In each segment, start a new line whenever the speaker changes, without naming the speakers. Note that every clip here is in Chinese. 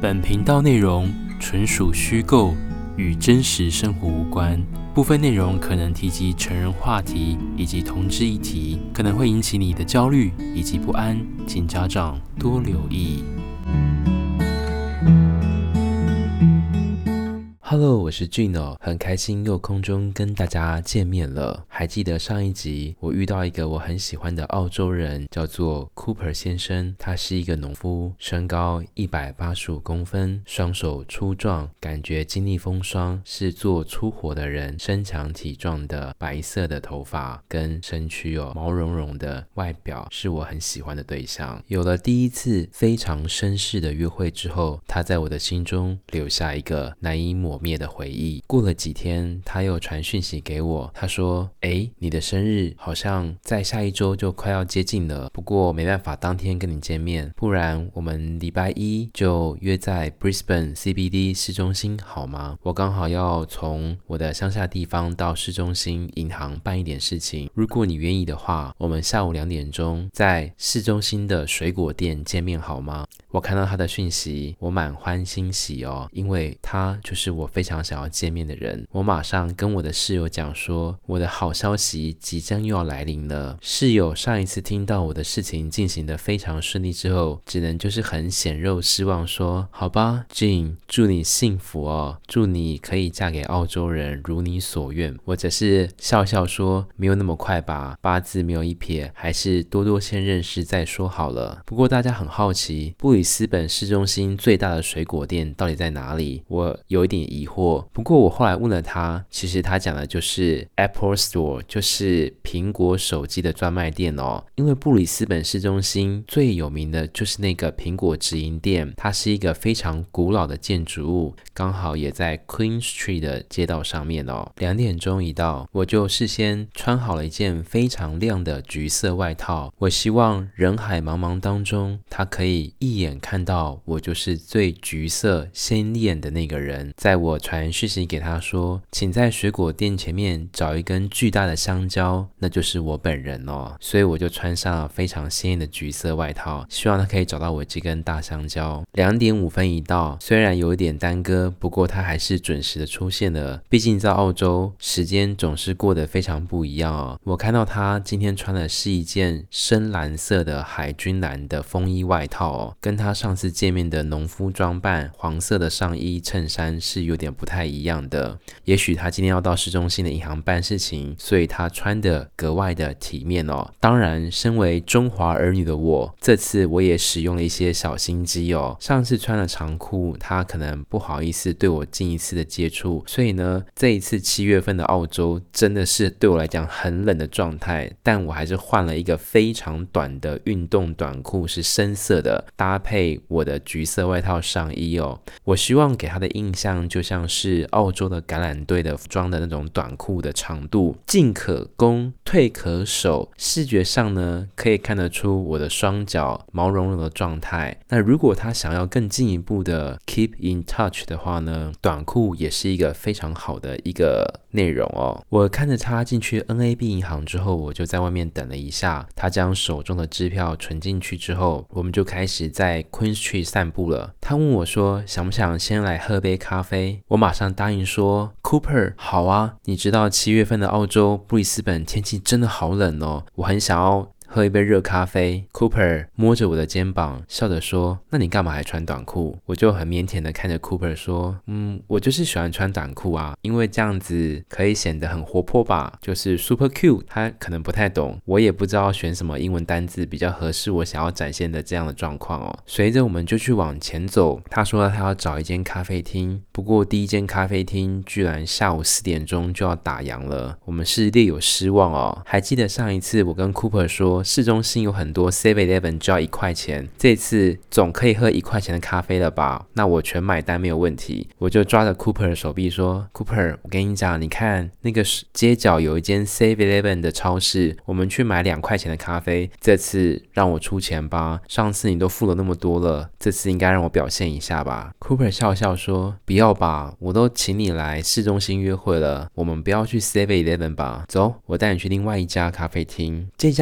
本频道内容纯属虚构，与真实生活无关。部分内容可能提及成人话题以及同志议题，可能会引起你的焦虑以及不安，请家长多留意。Hello， 我是 Gino， 很开心又空中跟大家见面了。还记得上一集我遇到一个我很喜欢的澳洲人，叫做 Cooper 先生，他是一个农夫，身高185公分，双手粗壮，感觉经历风霜，是做粗活的人，身强体壮的，白色的头发跟身躯毛茸茸的外表，是我很喜欢的对象。有了第一次非常绅士的约会之后，他在我的心中留下一个难以抹灭的回忆。过了几天，他又传讯息给我，他说你的生日好像在下一周就快要接近了，不过没办法当天跟你见面，不然我们礼拜一就约在 Brisbane CBD 市中心好吗？我刚好要从我的乡下地方到市中心银行办一点事情，如果你愿意的话，我们下午2点钟在市中心的水果店见面好吗？我看到他的讯息，我满欢欣喜因为他就是我非常想要见面的人。我马上跟我的室友讲说，我的好消息即将又要来临了。室友上一次听到我的事情进行得非常顺利之后，只能就是很显露失望说，好吧 Jean， 祝你幸福祝你可以嫁给澳洲人，如你所愿。我则是笑笑说，没有那么快吧，八字没有一撇，还是多多先认识再说好了。不过大家很好奇，布里斯本市中心最大的水果店到底在哪里？我有一点疑惑，不过我后来问了他，其实他讲的就是 Apple Store， 就是苹果手机的专卖店因为布里斯本市中心最有名的就是那个苹果直营店，它是一个非常古老的建筑物，刚好也在 Queen Street 的街道上面2点钟一到，我就事先穿好了一件非常亮的橘色外套，我希望人海茫茫当中，他可以一眼看到我就是最橘色鲜艳的那个人。在我传讯息给他说，请在水果店前面找一根巨大的香蕉，那就是我本人所以我就穿上了非常鲜艳的橘色外套，希望他可以找到我这根大香蕉。2点5分一到，虽然有一点耽搁，不过他还是准时的出现了。毕竟在澳洲，时间总是过得非常不一样我看到他今天穿的是一件深蓝色的海军蓝的风衣外套跟他上次见面的农夫装扮黄色的上衣衬衫是有点不太一样的。也许他今天要到市中心的银行办事情，所以他穿的格外的体面当然身为中华儿女的我，这次我也使用了一些小心机上次穿了长裤，他可能不好意思对我进一次的接触，所以呢这一次7月份的澳洲真的是对我来讲很冷的状态，但我还是换了一个非常短的运动短裤，是深色的，搭配我的橘色外套上衣我希望给他的印象就像是澳洲的橄榄队的服装的那种短裤的长度，进可攻退可守，视觉上呢可以看得出我的双脚毛茸茸的状态。那如果他想要更进一步的 keep in touch 的话呢，短裤也是一个非常好的一个内容我看着他进去 NAB 银行之后，我就在外面等了一下，他将手中的支票存进去之后，我们就开始在 Queen Street 散步了。他问我说，想不想先来喝杯咖啡？我马上答应说， Cooper 好啊，你知道7月份的澳洲布里斯本天气真的好冷我很想要喝一杯热咖啡。 Cooper 摸着我的肩膀笑着说，那你干嘛还穿短裤？我就很腼腆的看着 Cooper 说，我就是喜欢穿短裤啊，因为这样子可以显得很活泼吧，就是 super cute。 他可能不太懂，我也不知道选什么英文单字比较合适我想要展现的这样的状况随着我们就去往前走，他说他要找一间咖啡厅，不过第一间咖啡厅居然下午4点钟就要打烊了，我们是略有失望还记得上一次我跟 Cooper 说市中心有很多 7-Eleven 就要1块钱，这次总可以喝1块钱的咖啡了吧？那我全买单没有问题。我就抓着 Cooper 的手臂说， Cooper 我跟你讲，你看那个街角有一间 7-Eleven 的超市，我们去买2块钱的咖啡，这次让我出钱吧，上次你都付了那么多了，这次应该让我表现一下吧。 Cooper 笑笑说，不要吧，我都请你来市中心约会了，我们不要去 7-Eleven 吧，走，我带你去另外一家咖啡厅。这家咖啡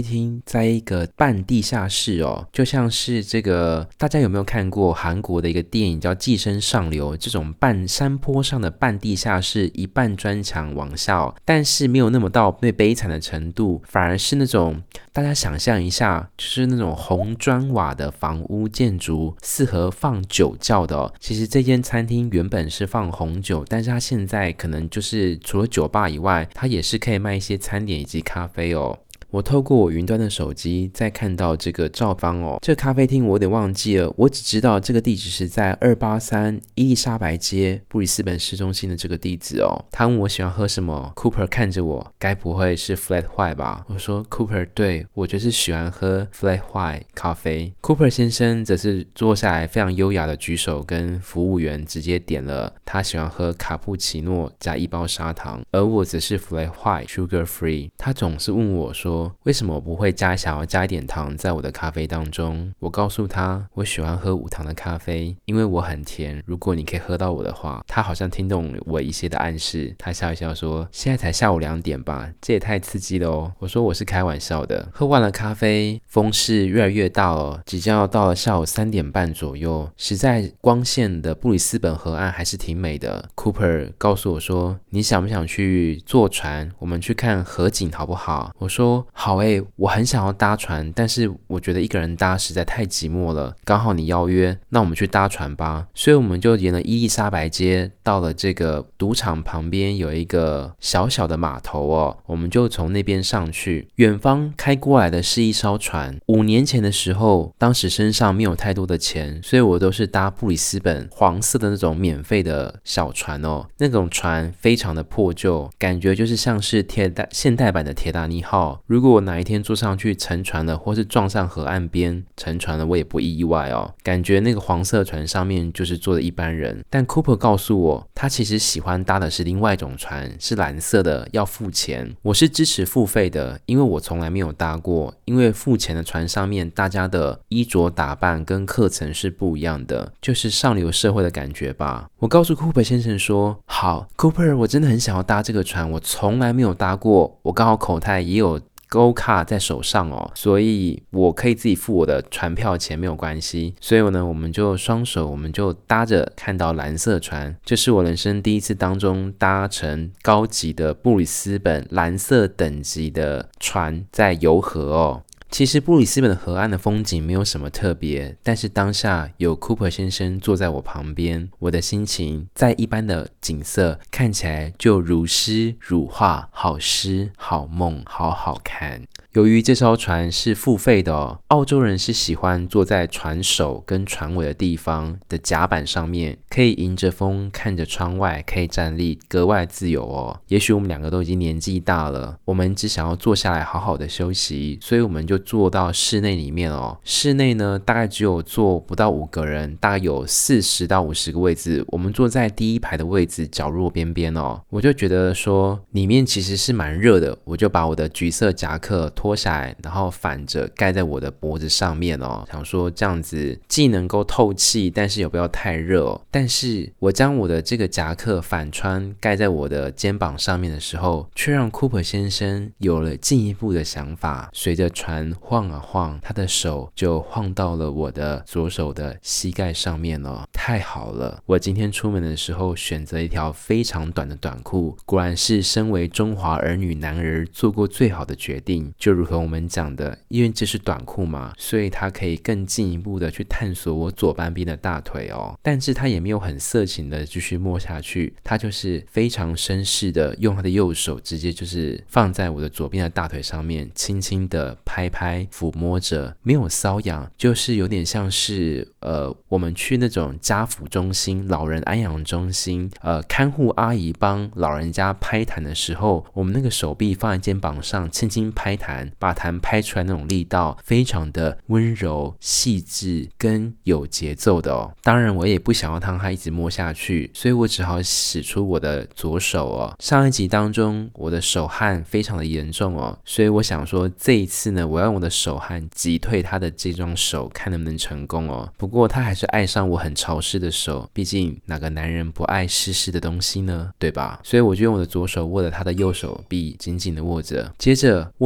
厅在一个半地下室哦，就像是这个大家有没有看过韩国的一个电影叫《寄生上流》，这种半山坡上的半地下室，一半砖墙往下哦，但是没有那么到被悲惨的程度，反而是那种大家想象一下，就是那种红砖瓦的房屋建筑，适合放酒窖的哦。其实这间餐厅原本是放红酒，但是它现在可能就是除了酒吧以外，它也是可以卖一些餐点以及咖啡哦。我透过我云端的手机再看到这个照方哦，这个咖啡厅我有点忘记了，我只知道这个地址是在283伊丽莎白街布里斯本市中心的这个地址哦。他问我喜欢喝什么 ，Cooper 看着我，该不会是 Flat White 吧？我说 Cooper 对，我就是喜欢喝 Flat White 咖啡。Cooper 先生则是坐下来非常优雅的举手跟服务员直接点了他喜欢喝卡布奇诺加1包砂糖，而我则是 Flat White Sugar Free。他总是问我说为什么我不会想要加一点糖在我的咖啡当中？我告诉他，我喜欢喝无糖的咖啡，因为我很甜。如果你可以喝到我的话，他好像听懂我一些的暗示，他笑一笑说：“现在才下午2点吧，这也太刺激了哦。”我说我是开玩笑的。喝完了咖啡，风势越来越大哦，即将要到了下午3点半左右，实在光线的布里斯本河岸还是挺美的。Cooper 告诉我说：“你想不想去坐船？我们去看河景好不好？”我说。好我很想要搭船，但是我觉得一个人搭实在太寂寞了。刚好你邀约，那我们去搭船吧。所以我们就沿了伊丽莎白街，到了这个赌场旁边有一个小小的码头哦，我们就从那边上去。远方开过来的是一艘船。5年前的时候，当时身上没有太多的钱，所以我都是搭布里斯本黄色的那种免费的小船哦。那种船非常的破旧，感觉就是像是现代版的铁达尼号。如果我哪一天坐上去沉船了，或是撞上河岸边沉船了，我也不意外哦。感觉那个黄色船上面就是坐的一般人。但 Cooper 告诉我，他其实喜欢搭的是另外一种船，是蓝色的，要付钱。我是支持付费的，因为我从来没有搭过。因为付钱的船上面，大家的衣着打扮跟课程是不一样的，就是上流社会的感觉吧。我告诉 Cooper 先生说，好 Cooper， 我真的很想要搭这个船，我从来没有搭过，我刚好口袋也有Go 卡在手上哦，所以我可以自己付我的船票钱，没有关系。所以呢，我们就双手，我们就搭着看到蓝色船，这是我人生第一次当中搭乘高级的布里斯本蓝色等级的船在游河哦。其实布里斯本的河岸的风景没有什么特别，但是当下有 Cooper 先生坐在我旁边，我的心情在一般的景色看起来就如诗如画，好诗好梦，好好看。由于这艘船是付费的哦，澳洲人是喜欢坐在船首跟船尾的地方的甲板上面，可以迎着风看着窗外，可以站立，格外自由哦。也许我们2个都已经年纪大了，我们只想要坐下来好好的休息，所以我们就坐到室内里面哦。室内呢，大概只有坐不到5个人，大概有40到50个位置，我们坐在第一排的位置角落边边哦。我就觉得说里面其实是蛮热的，我就把我的橘色夹克脱下来，然后反着盖在我的脖子上面哦，想说这样子既能够透气，但是也不要太热哦。但是我将我的这个夹克反穿盖在我的肩膀上面的时候，却让 Cooper 先生有了进一步的想法。随着船晃啊晃，他的手就晃到了我的左手的膝盖上面哦。太好了，我今天出门的时候选择一条非常短的短裤，果然是身为中华儿女男儿做过最好的决定。就如和我们讲的，因为这是短裤嘛，所以他可以更进一步的去探索我左半边的大腿哦。但是他也没有很色情的继续摸下去，他就是非常绅士的用他的右手直接就是放在我的左边的大腿上面，轻轻的拍拍抚摸着，没有瘙痒，就是有点像是我们去那种家扶中心、老人安养中心看护阿姨帮老人家拍痰的时候，我们那个手臂放在肩膀上轻轻拍痰，把痰拍出来那种力道非常的温柔细致跟有节奏的哦。当然我也不想要让他一直摸下去，所以我只好使出我的左手哦。上一集当中我的手汗非常的严重哦，所以我想说这一次呢，我要用我的手汗击退他的这双手，看能不能成功哦。不过他还是爱上我很潮湿的手，毕竟哪个男人不爱湿湿的东西呢，对吧？所以我就用我的左手握着他的右手臂，紧紧的握着。接着握到一半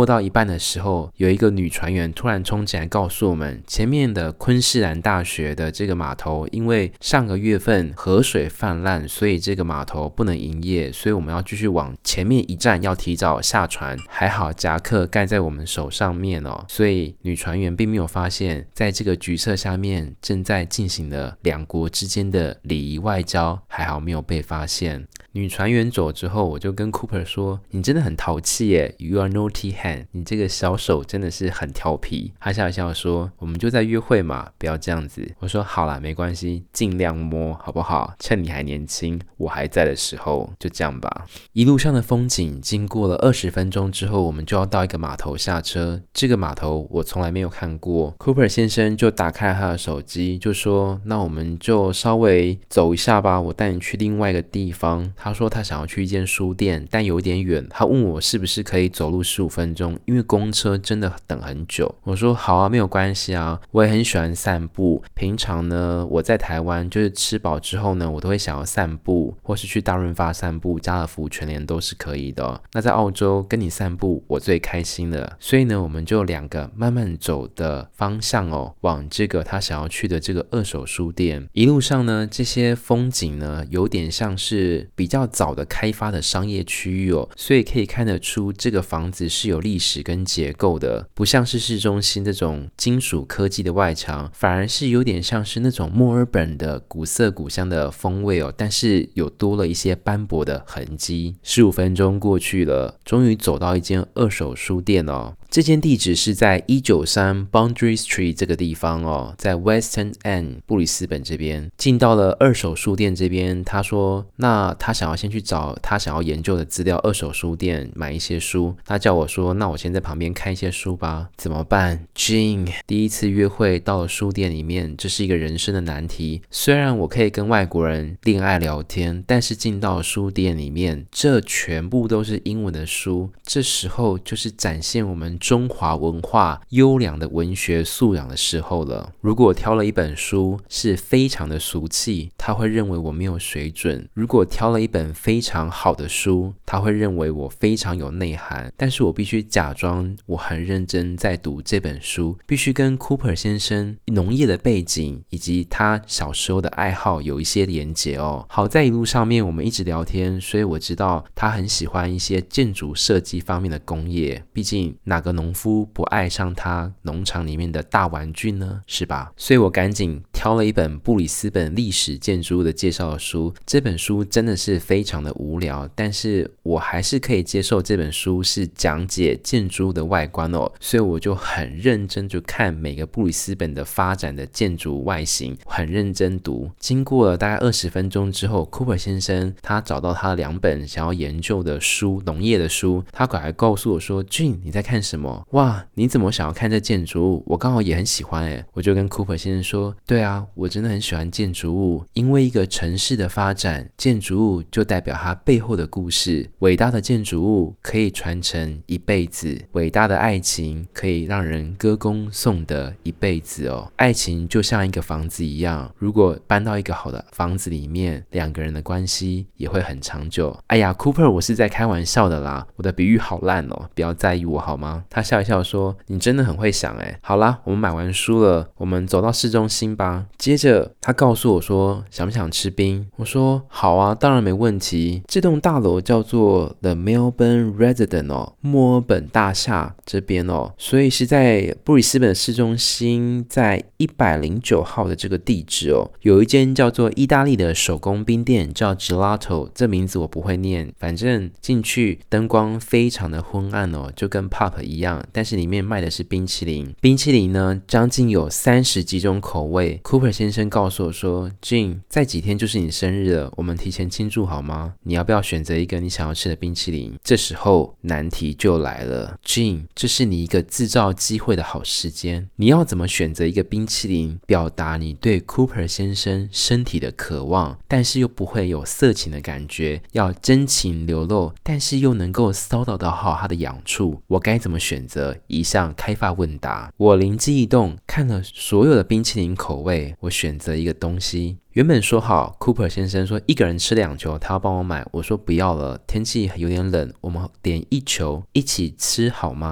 的时候，有一个女船员突然冲进来告诉我们，前面的昆士兰大学的这个码头因为上个月份河水泛滥，所以这个码头不能营业，所以我们要继续往前面一站要提早下船。还好夹克盖在我们手上面所以女船员并没有发现在这个橘色下面正在进行了两国之间的礼仪外交，还好没有被发现。女船员走之后，我就跟 Cooper 说，你真的很淘气耶， You are naughty hand， 你这个小手真的是很调皮。他笑一笑说，我们就在约会嘛，不要这样子。我说好啦，没关系，尽量摸好不好，趁你还年轻我还在的时候，就这样吧。一路上的风景经过了20分钟之后，我们就要到一个码头下车。这个码头我从来没有看过。 Cooper 先生就打开了他的手机，就说那我们就稍微走一下吧，我带你去另外一个地方。他说他想要去一间书店，但有点远，他问我是不是可以走路15分钟，因为公车真的等很久。我说好啊，没有关系啊，我也很喜欢散步。平常呢，我在台湾就是吃饱之后呢，我都会想要散步，或是去大润发散步，家乐福、全联都是可以的那在澳洲跟你散步，我最开心了。所以呢，我们就两个慢慢走的方向往这个他想要去的这个二手书店。一路上呢，这些风景呢，有点像是比较早的开发的商业区域所以可以看得出这个房子是有历史跟结构的，不像是市中心这种金属科技的外墙，反而是有点像是那种墨尔本的古色古香的风味但是有多了一些斑驳的痕迹。15分钟过去了，终于走到一间二手书店这间地址是在193 Boundary Street 这个地方在 Western End 布里斯本这边。进到了二手书店这边，他说那他想要先去找他想要研究的资料，二手书店买一些书。他叫我说那我先在旁边看一些书吧。怎么办 Jean 第一次约会到了书店里面，这是一个人生的难题。虽然我可以跟外国人恋爱聊天，但是进到书店里面，这全部都是英文的书。这时候就是展现我们中华文化优良的文学素养的时候了。如果挑了一本书是非常的俗气，他会认为我没有水准；如果挑了一本非常好的书，他会认为我非常有内涵。但是我必须假装我很认真在读这本书，必须跟 Cooper 先生农业的背景以及他小时候的爱好有一些连结好在一路上面我们一直聊天，所以我知道他很喜欢一些建筑设计方面的工业，毕竟哪个农夫不爱上他农场里面的大玩具呢，是吧？所以我赶紧挑了一本布里斯本历史建筑物的介绍的书。这本书真的是非常的无聊，但是我还是可以接受这本书是讲解建筑物的外观所以我就很认真就看每个布里斯本的发展的建筑外形，很认真读。经过了大概20分钟之后， Cooper 先生他找到他2本想要研究的书，农业的书。他赶来告诉我说 Jean 你在看什么？哇，你怎么想要看这建筑物？我刚好也很喜欢耶。我就跟 Cooper 先生说，对啊，我真的很喜欢建筑物，因为一个城市的发展，建筑物就代表它背后的故事。伟大的建筑物可以传承一辈子，伟大的爱情可以让人歌功颂德一辈子爱情就像一个房子一样，如果搬到一个好的房子里面，两个人的关系也会很长久。哎呀 Cooper 我是在开玩笑的啦，我的比喻好烂不要在意我好吗？他笑一笑说，你真的很会想好啦，我们买完书了，我们走到市中心吧。接着他告诉我说，想不想吃冰？我说好啊，当然没问题。这栋大楼叫做 The Melbourne Resident 墨尔本大厦这边所以是在布里斯本市中心，在109号的这个地址有一间叫做意大利的手工冰店，叫 Gelato， 这名字我不会念，反正进去灯光非常的昏暗就跟 pub 一样，但是里面卖的是冰淇淋。冰淇淋呢，将近有30几种口味。 Cooper 先生告诉我说， Jean 再几天就是你生日了，我们提前庆祝好吗？你要不要选择一个你想要吃的冰淇淋？这时候难题就来了， Jean 这是你一个制造机会的好时间，你要怎么选择一个冰淇淋，表达你对 Cooper 先生身体的渴望，但是又不会有色情的感觉，要真情流露，但是又能够骚扰到好他的痒处，我该怎么选择？一项开发问答。我灵机一动，看了所有的冰淇淋口味，我选择一个东西。原本说好 Cooper 先生说一个人吃2球，他要帮我买，我说不要了，天气有点冷，我们点1球一起吃好吗？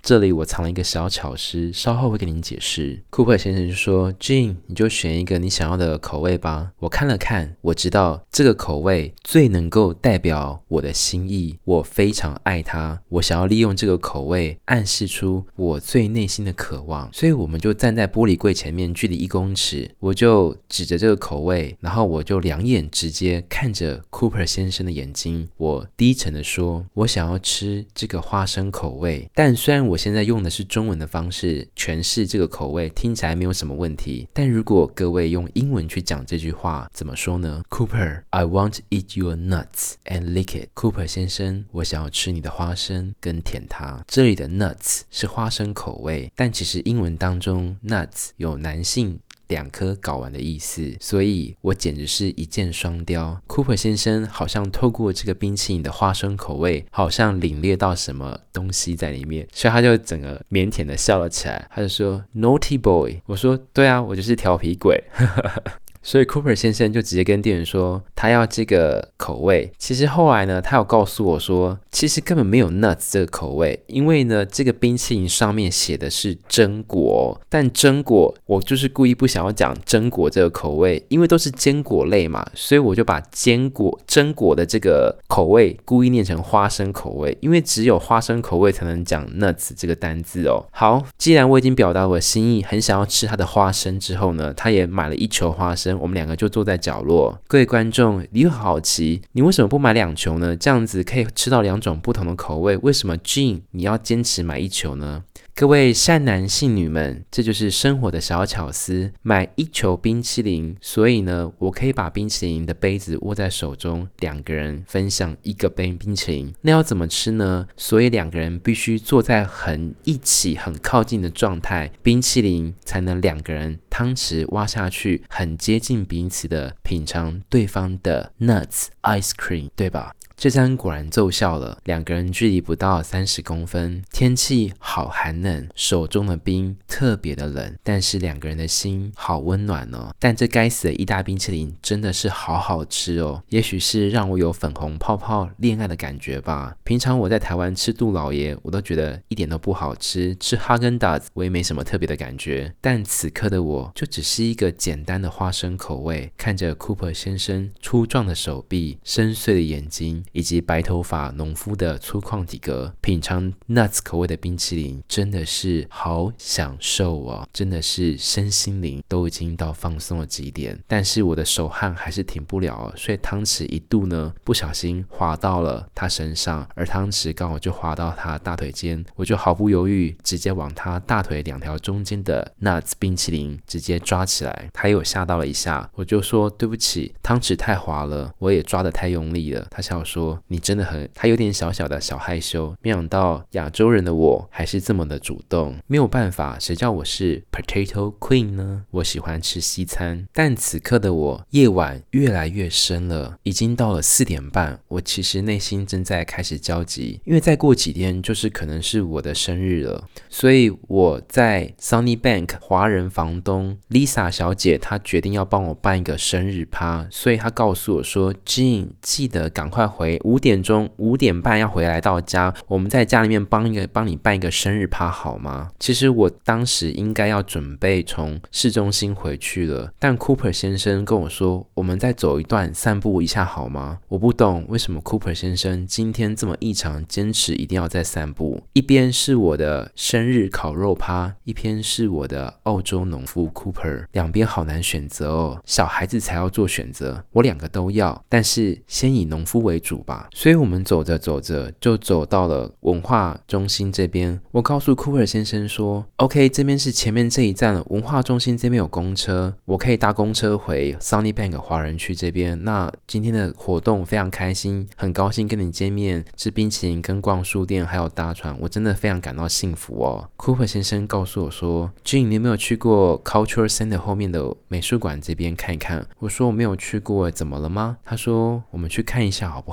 这里我藏了一个小巧思，稍后会跟您解释。Cooper 先生就说 Gene 你就选一个你想要的口味吧。我看了看，我知道这个口味最能够代表我的心意，我非常爱它，我想要利用这个口味暗示出我最内心的渴望。所以我们就站在玻璃柜前面，距离1公尺，我就指着这个口味，然后我就两眼直接看着 Cooper 先生的眼睛，我低沉的说，我想要吃这个花生口味。但虽然我现在用的是中文的方式诠释这个口味，听起来没有什么问题，但如果各位用英文去讲这句话怎么说呢？ Cooper I want to eat your nuts and lick it。 Cooper 先生，我想要吃你的花生跟舔它。这里的 nuts 是花生口味，但其实英文当中 nuts 有男性2颗睾丸的意思，所以我简直是一箭双雕。 Cooper 先生好像透过这个冰淇淋的花生口味，好像领略到什么东西在里面，所以他就整个腼腆的笑了起来，他就说 Naughty boy。 我说对啊，我就是调皮鬼所以 Cooper 先生就直接跟店员说他要这个口味。其实后来呢，他有告诉我说其实根本没有 nuts 这个口味，因为呢这个冰淇淋上面写的是榛果，但榛果我就是故意不想要讲榛果这个口味，因为都是坚果类嘛，所以我就把榛果的这个口味故意念成花生口味，因为只有花生口味才能讲 nuts 这个单字哦。好，既然我已经表达我的心意，很想要吃他的花生之后呢，他也买了1球花生，我们2个就坐在角落。各位观众，你会好奇你为什么不买2球呢？这样子可以吃到2种不同的口味，为什么 Gene 你要坚持买1球呢？各位善男信女们，这就是生活的小巧思。买1球冰淇淋，所以呢我可以把冰淇淋的杯子握在手中，2个人分享1个杯冰淇淋。那要怎么吃呢？所以2个人必须坐在一起很靠近的状态，冰淇淋才能2个人汤匙挖下去，很接近彼此的品尝对方的 nuts ice cream， 对吧？这招果然奏效了，2个人距离不到30公分，天气好寒冷，手中的冰特别的冷，但是2个人的心好温暖哦。但这该死的意大冰淇淋真的是好好吃哦，也许是让我有粉红泡泡恋爱的感觉吧。平常我在台湾吃杜老爷，我都觉得一点都不好吃，吃哈根达斯我也没什么特别的感觉，但此刻的我就只是一个简单的花生口味，看着 Cooper 先生粗壮的手臂、深邃的眼睛以及白头发农夫的粗犷体格，品尝 nuts 口味的冰淇淋真的是好享受哦，真的是身心灵都已经到放松的极点。但是我的手汗还是停不了哦，所以汤匙一度呢不小心滑到了他身上，而汤匙刚好就滑到他大腿间，我就毫不犹豫直接往他大腿2条中间的 nuts 冰淇淋直接抓起来。他有吓到了一下，我就说对不起，汤匙太滑了，我也抓得太用力了。他笑说你真的他有点小害羞，没想到亚洲人的我还是这么的主动。没有办法，谁叫我是 Potato Queen 呢？我喜欢吃西餐。但此刻的我夜晚越来越深了，已经到了4点半，我其实内心正在开始焦急，因为再过几天就是可能是我的生日了。所以我在 Sunny Bank 华人房东 Lisa 小姐她决定要帮我办一个生日趴，所以她告诉我说 Gene 记得赶快回5点半要回来到家，我们在家里面帮你办一个生日趴好吗？其实我当时应该要准备从市中心回去了，但 Cooper 先生跟我说我们再走一段散步一下好吗？我不懂为什么 Cooper 先生今天这么异常坚持一定要在散步，一边是我的生日烤肉趴，一边是我的澳洲农夫 Cooper， 两边好难选择哦，小孩子才要做选择，我2个都要，但是先以农夫为主吧。所以我们走着走着就走到了文化中心这边，我告诉 Cooper 先生说 OK 这边是前面这一站了，文化中心这边有公车，我可以搭公车回 Sunny Bank 华人区这边。那今天的活动非常开心，很高兴跟你见面，吃冰淇淋跟逛书店还有搭船，我真的非常感到幸福哦。 Cooper 先生告诉我说 Gene 你有没有去过 Cultural Center 后面的美术馆这边看一看？我说我没有去过，怎么了吗？他说我们去看一下好不好？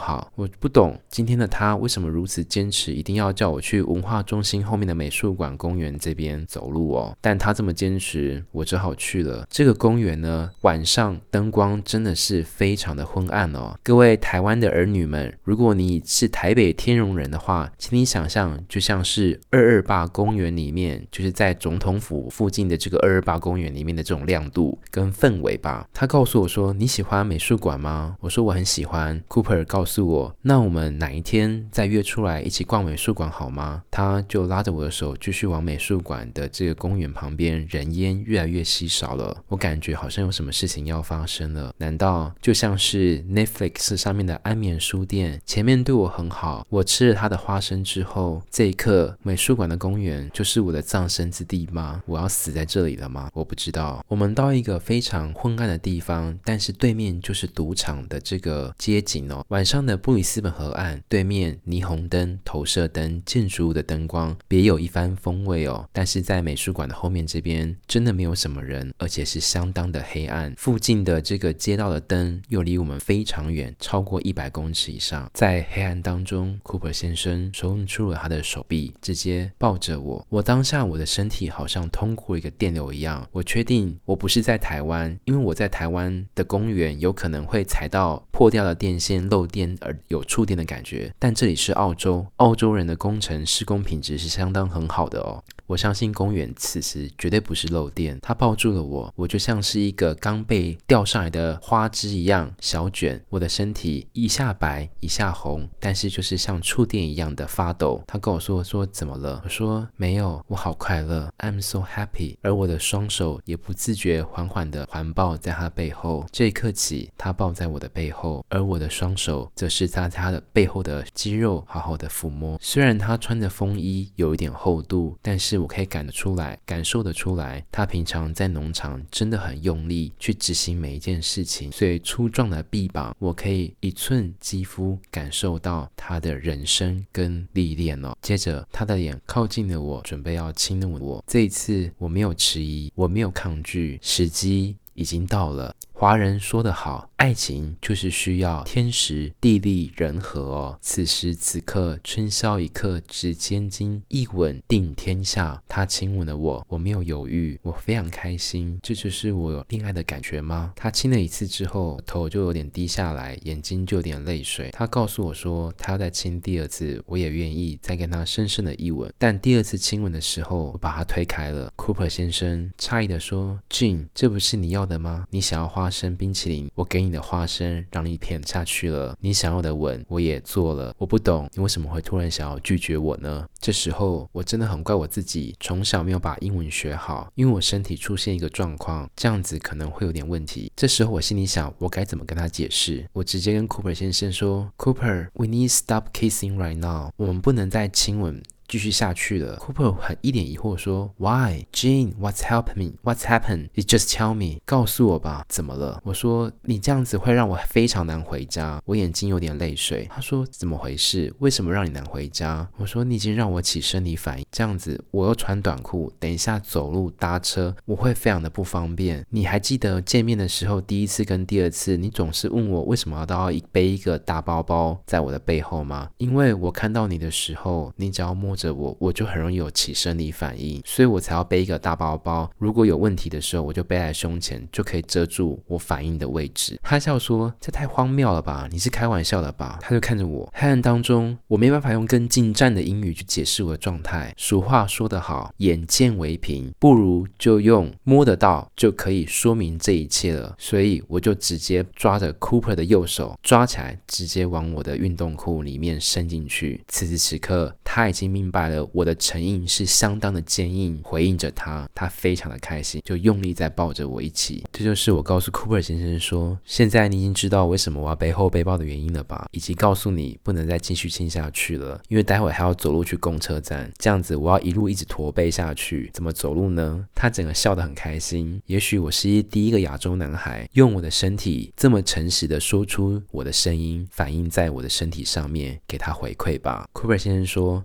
好。我不懂今天的他为什么如此坚持，一定要叫我去文化中心后面的美术馆公园这边走路哦。但他这么坚持，我只好去了。这个公园呢，晚上灯光真的是非常的昏暗哦。各位台湾的儿女们，如果你是台北天龙人的话，请你想象就像是228公园里面，就是在总统府附近的这个228公园里面的这种亮度跟氛围吧。他告诉我说，你喜欢美术馆吗？我说我很喜欢。 Cooper 告诉我，那我们哪一天再约出来一起逛美术馆好吗？他就拉着我的手继续往美术馆的这个公园旁边，人烟越来越稀少了。我感觉好像有什么事情要发生了，难道就像是 Netflix 上面的安眠书店，前面对我很好，我吃了他的花生之后，这一刻美术馆的公园就是我的葬身之地吗？我要死在这里了吗？我不知道。我们到一个非常昏暗的地方，但是对面就是赌场的这个街景哦。晚上的布里斯本河岸对面，霓虹灯、投射灯、建筑物的灯光别有一番风味哦。但是在美术馆的后面这边真的没有什么人，而且是相当的黑暗。附近的这个街道的灯又离我们非常远，超过100公尺以上。在黑暗当中， Cooper 先生手出了他的手臂，直接抱着我。我当下我的身体好像通过一个电流一样，我确定我不是在台湾，因为我在台湾的公园有可能会踩到破掉的电线漏电而有触电的感觉，但这里是澳洲，澳洲人的工程施工品质是相当很好的哦。我相信公园此时绝对不是漏电。他抱住了我，我就像是一个刚被吊上来的花枝一样小卷，我的身体一下白一下红，但是就是像触电一样的发抖。他跟我说怎么了？我说没有，我好快乐 I'm so happy。 而我的双手也不自觉缓缓的环抱在他背后。这一刻起，他抱在我的背后，而我的双手则是在他的背后的肌肉好好的抚摸。虽然他穿着风衣有一点厚度，但是我可以感受得出来，他平常在农场真的很用力去执行每一件事情，所以粗壮的臂膀，我可以一寸肌肤感受到他的人生跟历练哦。接着他的脸靠近了我，准备要亲吻我。这一次我没有迟疑，我没有抗拒，时机已经到了。华人说得好，爱情就是需要天时地利人和哦。此时此刻，春宵一刻值千金，一吻定天下。他亲吻了我，我没有犹豫，我非常开心。这就是我有恋爱的感觉吗？他亲了一次之后，头就有点低下来，眼睛就有点泪水。他告诉我说，他要再亲第二次，我也愿意再跟他深深的一吻。但第二次亲吻的时候，我把他推开了。Cooper 先生诧异的说 ：“Gene， 这不是你要的吗？你想要花生冰淇淋，我给你的花生让你舔下去了。你想要的吻，我也做了。我不懂你为什么会突然想要拒绝我呢？”这时候我真的很怪我自己，从小没有把英文学好，因为我身体出现一个状况，这样子可能会有点问题。这时候我心里想，我该怎么跟他解释？我直接跟 Cooper 先生说 ：“Cooper, we need stop kissing right now。我们不能再亲吻。”继续下去了。 Cooper 很一脸疑惑说 Why? Gene, what's happening? What's happened? You just tell me. 告诉我吧，怎么了？我说你这样子会让我非常难回家。我眼睛有点泪水。他说怎么回事？为什么让你难回家？我说你已经让我起生理反应，这样子我又穿短裤，等一下走路搭车我会非常的不方便。你还记得见面的时候，第一次跟第二次你总是问我为什么都要背一个大包包在我的背后吗？因为我看到你的时候，你只要摸着我就很容易有起生理反应，所以我才要背一个大包包，如果有问题的时候我就背在胸前，就可以遮住我反应的位置。他笑说这太荒谬了吧，你是开玩笑的吧？他就看着我，黑暗当中我没办法用更近战的英语去解释我的状态。俗话说得好，眼见为凭，不如就用摸得到就可以说明这一切了。所以我就直接抓着 Cooper 的右手，抓起来直接往我的运动裤里面伸进去。此时此刻他已经明白了我的诚意是相当的坚硬，回应着他，他非常的开心，就用力在抱着我一起。这就是我告诉 Cooper 先生说，现在你已经知道为什么我要背后背包的原因了吧，以及告诉你不能再继续亲下去了，因为待会还要走路去公车站，这样子我要一路一直驼背下去，怎么走路呢？他整个笑得很开心。也许我是第一个亚洲男孩用我的身体这么诚实的说出我的声音，反映在我的身体上面，给他回馈吧。 Cooper 先生说，你今天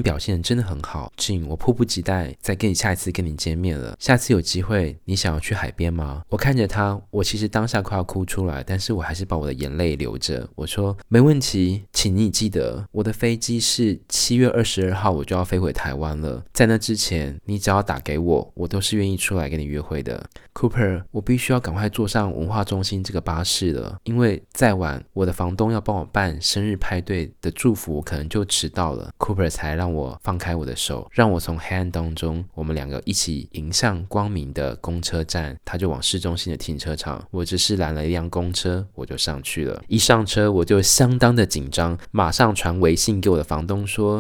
表现真的很好 Jin， 我迫不及待再跟你下一次跟你见面了。下次有机会你想要去海边吗？我看着他，我其实当下快要哭出来，但是我还是把我的眼泪流着。我说没问题，请你记得我的飞机是7月22号我就要飞回台湾了，在那之前你只要打给我，我都是愿意出来跟你约会的。 Cooper， 我必须要赶快坐上文化中心这个巴士了，因为再晚我的房东要帮我办生日派对的祝福可能就迟到了。 Cooper 才让我放开我的手，让我从黑暗当中我们两个一起迎向光明的公车站，他就往市中心的停车场，我只是拦了一辆公车我就上去了。一上车我就相当的紧张，马上传微信给我的房东说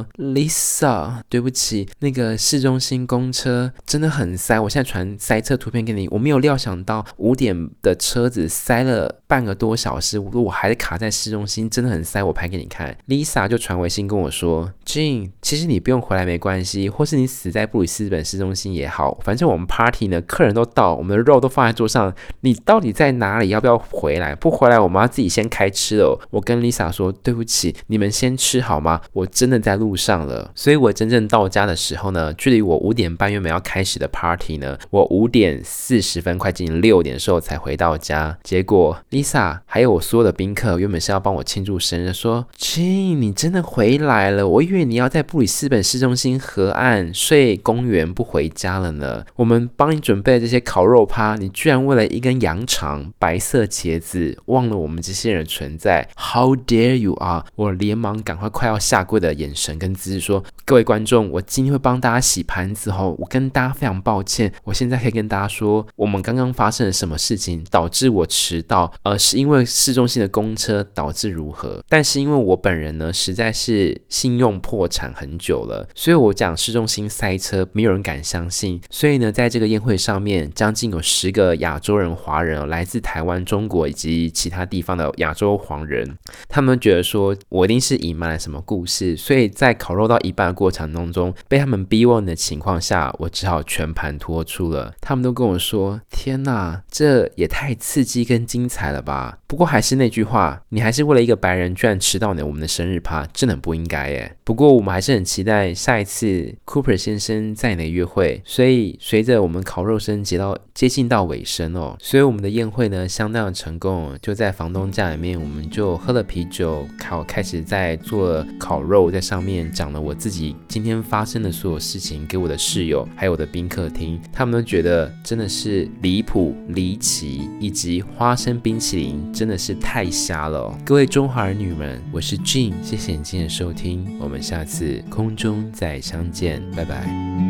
Lisa， 对不起，那个市中心公车真的很塞，我现在传塞车图片给你，我没有料想到5点的车子塞了半个多小时，我还卡在市中心，真的很塞，我拍给你看。 Lisa 就传微信跟我说 Jin， 其实你不用回来没关系，或是你死在布里斯本市中心也好，反正我们 party 呢客人都到，我们的肉都放在桌上，你到底在哪里，要不要回来？不回来我们要自己先开吃了。我跟 Lisa 说对不起，你们先吃好吗？我真的在路上了。所以我真正到家的时候呢，距离我5点半原本要开始的 party 呢，我5点40分快近6点的时候才回到家。结果 Lisa 还有我所有的宾客原本是要帮我庆祝生日，说 Jin 你真的回来了，我以为你要在布里斯本市中心河岸睡公园不回家了呢。我们帮你准备的这些烤肉趴，你居然为了一根羊肠白色茄子忘了我们这些人存在， How dare you are！ 我连忙赶快要下跪的眼神跟姿势说，各位观众，我今天会帮大家洗盘子哦，我跟大家非常抱歉，我现在可以跟大家说我们刚刚发生了什么事情导致我迟到，是因为市中心的公车导致如何，但是因为我本人呢实在是信用破产很久了，所以我讲市中心塞车没有人敢相信，所以呢在这个宴会上面将近有10个亚洲人华人，来自台湾、中国以及其他地方的亚洲黄人，他们觉得说我一定是隐瞒了什么故事，所以在烤肉到一半的过程当中被他们逼问的情况下，我只好全盘托出了。他们都跟我说天哪，这也太刺激跟精彩了吧。不过还是那句话，你还是为了一个白人居然迟到我们的生日趴，真的很不应该耶。不过我们还是很期待下一次 Cooper 先生在你的约会，所以随着我们烤肉声接近到尾声哦，所以我们的宴会呢相当的成功，就在房东家里面我们就喝了啤酒，开始在做烤肉，在上面讲了我自己今天发生的所有事情给我的室友还有我的宾客听，他们都觉得真的是离谱离奇，以及花生冰淇淋真的是太瞎了哦。各位中华儿女们，我是 Jin， 谢谢你今天的收听，我们下次空中再相见，拜拜。